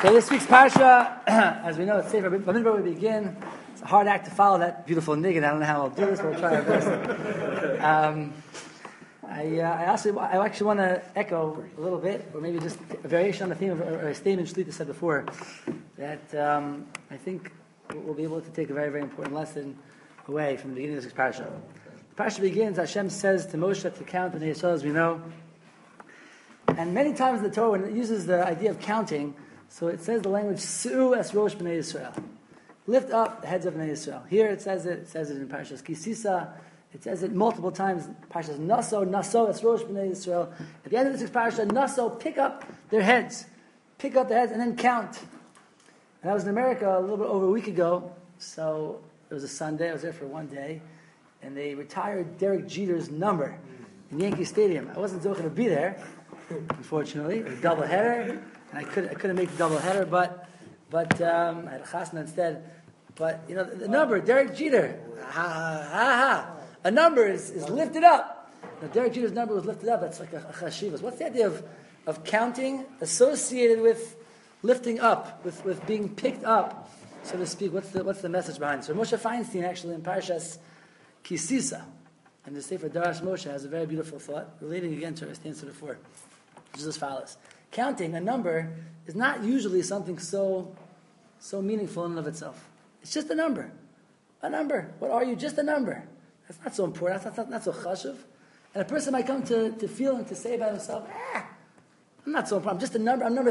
So this week's parsha, as we know, it's Sefer Bamidbar. We begin. It's a hard act to follow that beautiful niggin. I don't know how I'll do this, but we'll try our best. I actually want to echo a little bit, or maybe just a variation on the theme of a statement Shlita said before, that I think we'll be able to take a very, very important lesson away from the beginning of this parsha. The parsha begins, Hashem says to Moshe to count the Yisrael, as we know. And many times in the Torah, when it uses the idea of counting, so it says the language, Su'u es rosh b'nei Yisrael. Lift up the heads of Bnei Yisrael. Here it says it in Parshas Kisisa. It says it multiple times. Parshas Naso es rosh b'nei Yisrael. At the end of this parsha, Naso, pick up their heads. Pick up their heads and then count. And I was in America a little bit over a week ago. So it was a Sunday. I was there for one day. And they retired Derek Jeter's number in Yankee Stadium. I wasn't going to be there, unfortunately. A double header. And I couldn't make the double header, but I had a chasna instead. But, you know, the number, Derek Jeter, a number is lifted up. Now, Derek Jeter's number was lifted up. That's like a chashivas. What's the idea of counting associated with lifting up, with being picked up, so to speak? What's the message behind it? So Moshe Feinstein, actually, in Parshas Kisisa, and the Sefer Darash Moshe, has a very beautiful thought, relating again to our stance before, which is as follows. Counting a number is not usually something so meaningful in and of itself. It's just a number. A number. What are you? Just a number. That's not so important. That's not so chashuv. And a person might come to feel and to say about himself, I'm not so important. I'm just a number. I'm number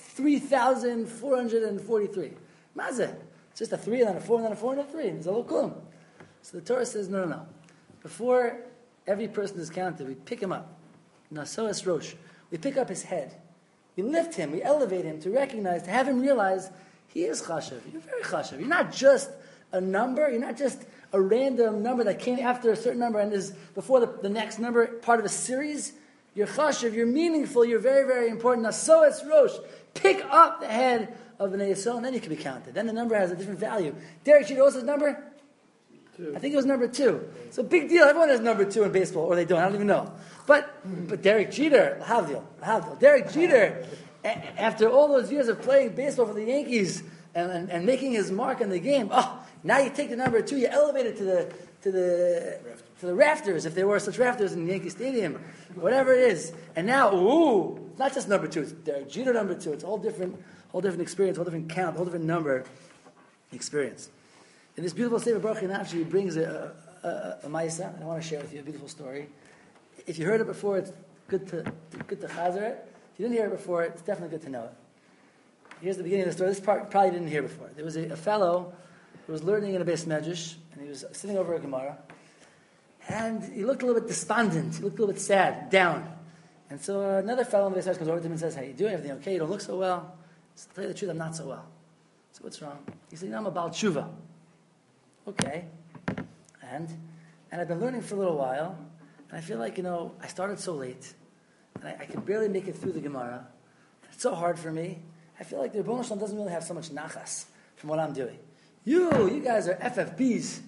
3,443. Mazeh. It's just a 3 and then a 4 and then a 4 and a 3. It's a little klum. So the Torah says, no. Before every person is counted, we pick him up. Naso es rosh. We pick up his head. We lift him, we elevate him to recognize, to have him realize he is chashav. You're very chashav. You're not just a number. You're not just a random number that came after a certain number and is before the next number, part of a series. You're chashav. You're meaningful. You're very, very important. Naso es rosh. Pick up the head of Bnei Yisrael, and then you can be counted. Then the number has a different value. Derek Jeter, what's his number? 2. I think it was number 2. So big deal. Everyone has number 2 in baseball, or they don't. I don't even know. But Derek Jeter, Havdil. Derek Jeter, after all those years of playing baseball for the Yankees and making his mark in the game, now you take the number 2, you elevate it to the rafters, if there were such rafters in Yankee Stadium, whatever it is. And now, it's not just number 2, it's Derek Jeter number 2. It's a whole different experience, whole different count, whole different number experience. In this beautiful Sefer Baruch Nafshi, he brings a ma'isa, and I want to share with you a beautiful story. If you heard it before, it's good to chazer it. If you didn't hear it before, it's definitely good to know it. Here's the beginning of the story. This part you probably didn't hear before. There was a fellow who was learning in a Beis Medrash, and he was sitting over a Gemara, and he looked a little bit despondent. He looked a little bit sad, down. And so another fellow in the Beis Medrash comes over to him and says, "How you doing? Everything okay? You don't look so well." He said, "To tell you the truth, I'm not so well." So what's wrong? He said, "I'm a Baal Tshuva." Okay. And I've been learning for a little while, and I feel like, I started so late, and I could barely make it through the Gemara. It's so hard for me. I feel like the Rebbeinu Shalom doesn't really have so much nachas from what I'm doing. You guys are FFBs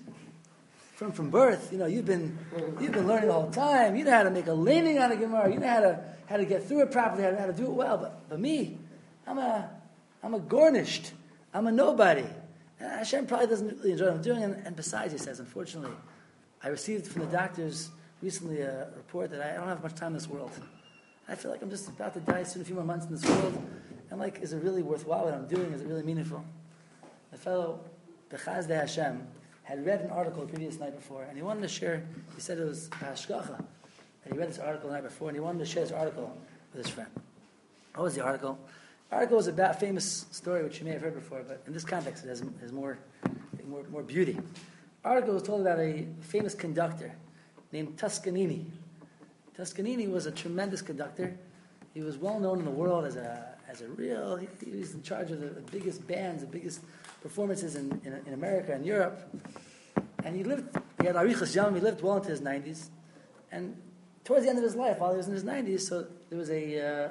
from birth. You've been learning the whole time. You know how to make a laning on a Gemara. You know how to get through it properly, how to do it well. But me, I'm a gornished. I'm a nobody. And Hashem probably doesn't really enjoy what I'm doing. And besides, he says, unfortunately, I received from the doctors recently a report that I don't have much time in this world. I feel like I'm just about to die soon, a few more months in this world. And is it really worthwhile what I'm doing? Is it really meaningful? The fellow, Bechaz de Hashem, had read an article the previous night before, and he wanted to share, he said it was Hashgacha, that he read this article the night before, and he wanted to share this article with his friend. What was the article? The article was about a famous story, which you may have heard before, but in this context it has more beauty. The article was told about a famous conductor named Toscanini. Toscanini was a tremendous conductor. He was well known in the world as a real. He was in charge of the biggest bands, the biggest performances in America and Europe. And he had Arichas Yom. He lived well into his 90s. And towards the end of his life, while he was in his 90s, so there was a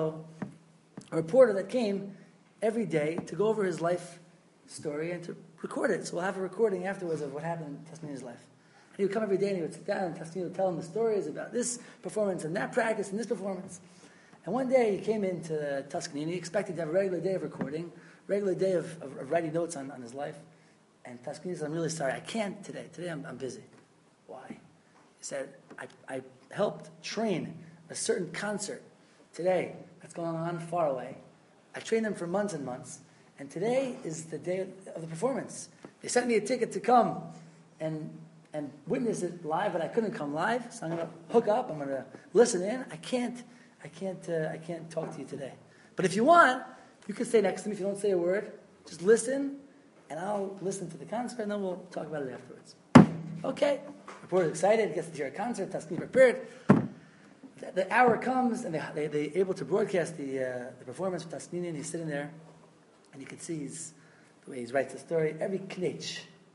reporter that came every day to go over his life story and to record it. So we'll have a recording afterwards of what happened in Toscanini's life. And he would come every day and he would sit down and Toscanini would tell him the stories about this performance and that practice and this performance. And one day he came into Tuscany, expecting to have a regular day of recording, regular day of writing notes on his life. And Tuscany said, I'm really sorry, I can't today. Today I'm busy. Why? He said, I helped train a certain concert today that's going on far away. I trained them for months and months. And today is the day of the performance. They sent me a ticket to come and witness it live, but I couldn't come live. So I'm going to hook up. I'm going to listen in. I can't talk to you today. But if you want, you can stay next to me. If you don't say a word, just listen, and I'll listen to the concert, and then we'll talk about it afterwards. Okay. Reporter's excited. Gets to hear a concert. Tuscany prepared. The hour comes, and they're able to broadcast the performance with Tuscany, and he's sitting there, and you can see the way he writes the story. Every knetch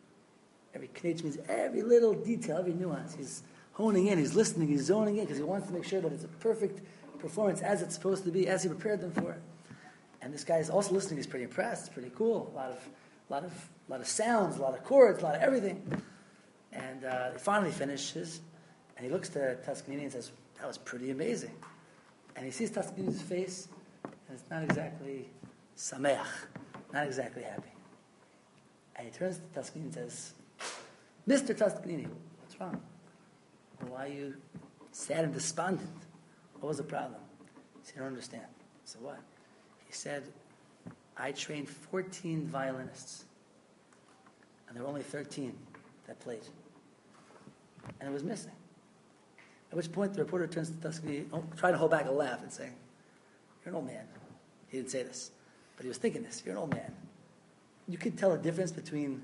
means every little detail, every nuance. He's honing in, he's listening, he's zoning in, because he wants to make sure that it's a perfect performance as it's supposed to be, as he prepared them for it. And this guy is also listening. He's pretty impressed. It's pretty cool. A lot of sounds, a lot of chords, a lot of everything. And he finally finishes, and he looks to Tuscanini and says, that was pretty amazing. And he sees Tuscanini's face, and it's not exactly sameach, not exactly happy. And he turns to Tuscanini and says, Mr. Tuscanini, what's wrong? Why are you sad and despondent? What was the problem? He said, I don't understand. I said, what? He said, I trained 14 violinists, and there were only 13 that played. And it was missing. At which point the reporter turns to Tuscany, trying to hold back a laugh and saying, you're an old man. He didn't say this, but he was thinking this. You're an old man. You can tell a difference between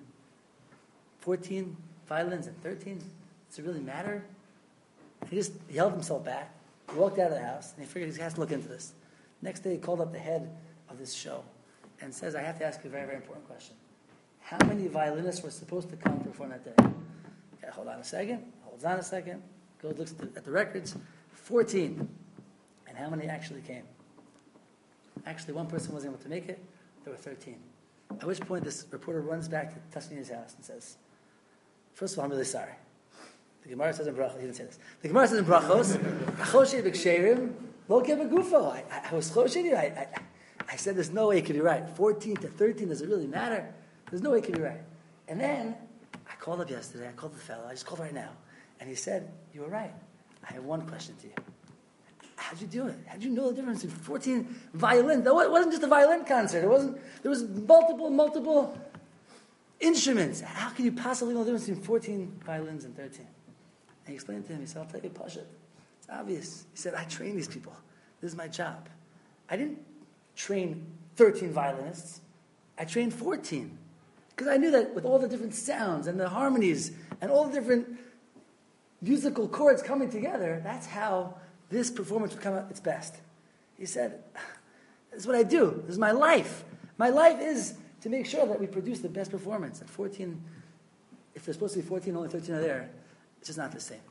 14 violins and 13? Does it really matter? He held himself back. He walked out of the house, and he figured he has to look into this. Next day, he called up the head of this show and says, I have to ask you a very, very important question. How many violinists were supposed to come to perform that day? Okay, hold on a second. Holds on a second. Goes, looks at the records. 14. And how many actually came? Actually, one person wasn't able to make it. There were 13. At which point, this reporter runs back to Tuscany's house and says, first of all, I'm really sorry. The Gemara says in Brachos, he didn't say this. The Gemara says in Brachos, Achoshe b'ksherim, lo kebegufo. I was choshed you. I said there's no way it could be right. 14 to 13, does it really matter? There's no way it could be right. And then, I called up yesterday, I called the fellow, I just called right now, and he said, you were right. I have one question to you. How'd you do it? How'd you know the difference between 14 violins? It wasn't just a violin concert. There was multiple instruments. How can you possibly know the difference between 14 violins and 13? And he explained to him, he said, I'll tell you, Pasha. It's obvious. He said, I train these people. This is my job. I didn't train 13 violinists. I trained 14. Because I knew that with all the different sounds and the harmonies and all the different musical chords coming together, that's how this performance would come out its best. He said, this is what I do. This is my life. My life is to make sure that we produce the best performance. And 14, if there's supposed to be 14, only 13 are there, it's just not the same.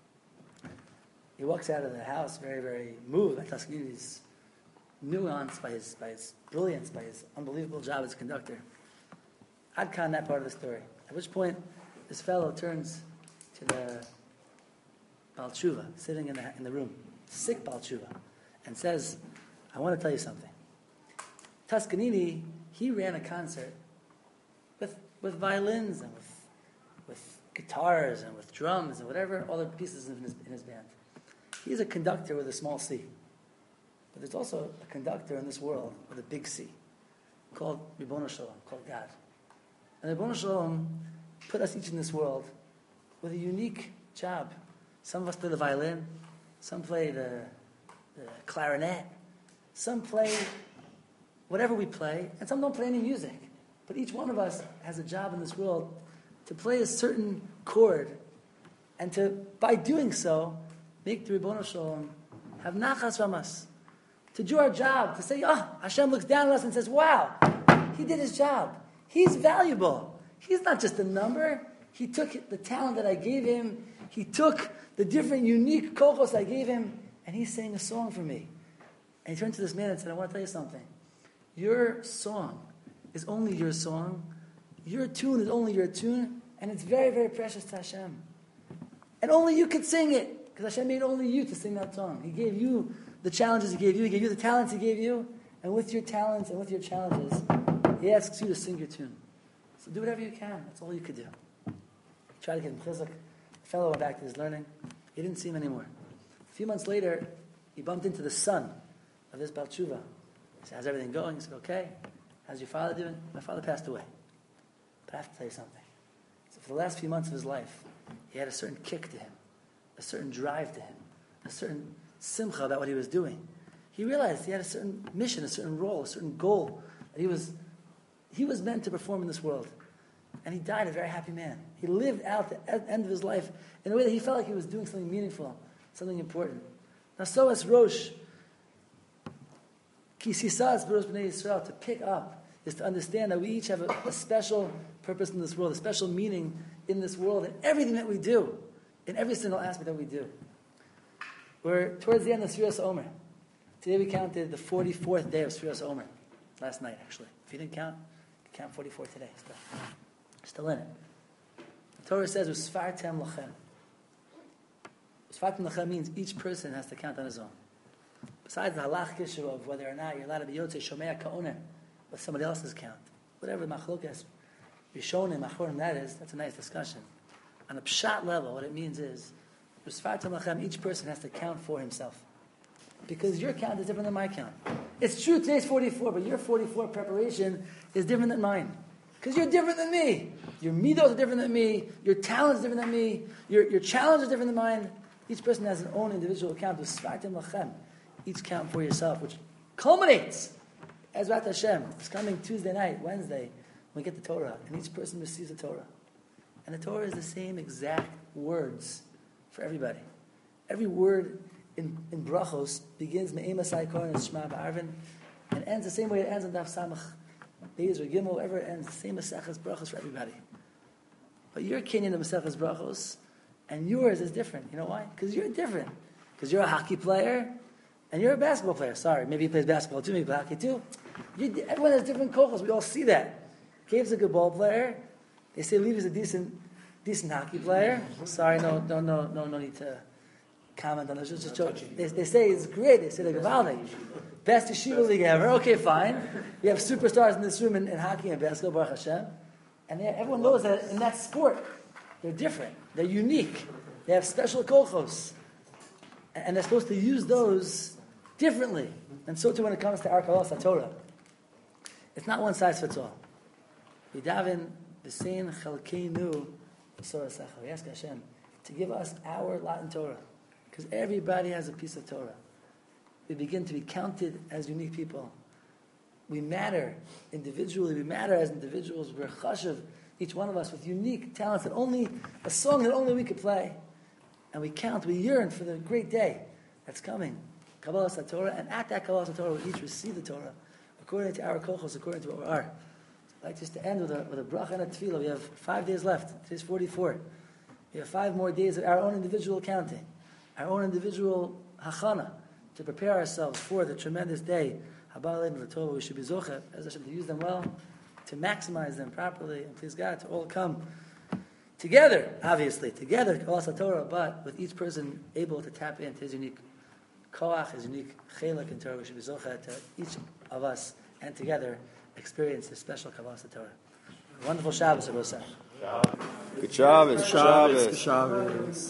He walks out of the house very, very moved by Tuscanini's nuance, by his brilliance, by his unbelievable job as a conductor. Ad Kan, that part of the story. At which point, this fellow turns to the Baal Tshuva, sitting in the room, sick Baal Tshuva, and says, I want to tell you something. Tuscanini, he ran a concert with violins and with guitars and with drums and whatever, all the pieces in his band. He's a conductor with a small C. But there's also a conductor in this world with a big C, called Ribbono Shalom, called God. And Ribbono Shalom put us each in this world with a unique job. Some of us play the violin, some play the clarinet, some play whatever we play, and some don't play any music. But each one of us has a job in this world to play a certain chord, and to, by doing so, make the Ribbono Shalom have nachas from us. To do our job, to say, Hashem looks down on us and says, wow, he did his job. He's valuable. He's not just a number. He took the talent that I gave him. He took the different unique kochos I gave him, and he sang a song for me. And he turned to this man and said, I want to tell you something. Your song is only your song. Your tune is only your tune, and it's very, very precious to Hashem. And only you could sing it, because Hashem made only you to sing that song. He gave you the challenges He gave you the talents He gave you, and with your talents and with your challenges, He asks you to sing your tune. So do whatever you can. That's all you could do. Try to get him chizuk. The fellow went back to his learning. He didn't see him anymore. A few months later, he bumped into the son of this Baal Tshuva. He said, how's everything going? He said, okay. How's your father doing? My father passed away. But I have to tell you something. So for the last few months of his life, he had a certain kick to him, a certain drive to him, a certain simcha about what he was doing. He realized he had a certain mission, a certain role, a certain goal that he was meant to perform in this world. And he died a very happy man. He lived out the end of his life in a way that he felt like he was doing something meaningful, something important. Now, so as Rosh, Ki Sisas B'Rosh B'nai Yisrael, to pick up is to understand that we each have a special purpose in this world, a special meaning in this world, in everything that we do, in every single aspect that we do. We're towards the end of Sfiras Omer. Today we counted the 44th day of Sfiras Omer. Last night, actually. If you didn't count, you can count 44 today. Still in it. The Torah says, Usfartem lachem. Usfartem lachem means each person has to count on his own. Besides the halach issue of whether or not you're allowed to be yotzei shomea ka'oner with somebody else's count, whatever machlokas, rishonim, achronim, that is, that's a nice discussion. On a pshat level, what it means is, Usfartem lachem, each person has to count for himself. Because your count is different than my count. It's true, today's 44, but your 44 preparation is different than mine. Because you're different than me. Your midos are different than me. Your talent is different than me. Your challenge is different than mine. Each person has an own individual account. Each count for yourself, which culminates, Ezrat Hashem. It's coming Tuesday night, Wednesday, when we get the Torah. And each person receives the Torah. And the Torah is the same exact words for everybody. Every word in Brachos begins Me'emasai Kohen and Shema Ba'arvin and ends the same way it ends on Daf Samach. Beis or Gimel, whatever it ends, the same Maseches Brachos for everybody. But your Kenyan of Maseches Brachos, and yours is different. You know why? Because you're different. Because you're a hockey player, and you're a basketball player. Sorry, maybe he plays basketball too, maybe he plays hockey too. Everyone has different kochos. We all see that. Cave's a good ball player. They say Levi's a decent hockey player. Sorry, no need to comment on this. Just joke. They say it's great. They say they're Gavaldi. Best yeshiva league ever. Okay, fine. We have superstars in this room in hockey and basketball, Baruch Hashem. And everyone knows that in that sport, they're different. They're unique. They have special kolchos. And they're supposed to use those differently. And so too when it comes to our Kabbalas HaTorah. It's not one size fits all. We daven b'sein chalkeinu b'sorah secha. We ask Hashem to give us our lot in Torah. Because everybody has a piece of Torah. We begin to be counted as unique people. We matter individually. We matter as individuals. We're chashav, each one of us, with unique talents that only, a song that only we could play. And we count, we yearn for the great day that's coming. Kabbalas HaTorah. And at that Kabbalas HaTorah, we each receive the Torah according to our kochos, according to what we are. I'd like just to end with a bracha and a tefillah. We have 5 days left. Today's 44. We have 5 more days of our own individual counting, our own individual hachana, to prepare ourselves for the tremendous day. We should be zocher, as Hashem, to use them well, to maximize them properly, and please God to all come together, obviously, together, Kabbalas HaTorah, but with each person able to tap into his unique koach, his unique chelik in Torah. We should be zocher to each of us, and together experience this special Kabbalas HaTorah. Wonderful Shabbos, Rabbi. Good Shabbos. Shabbos.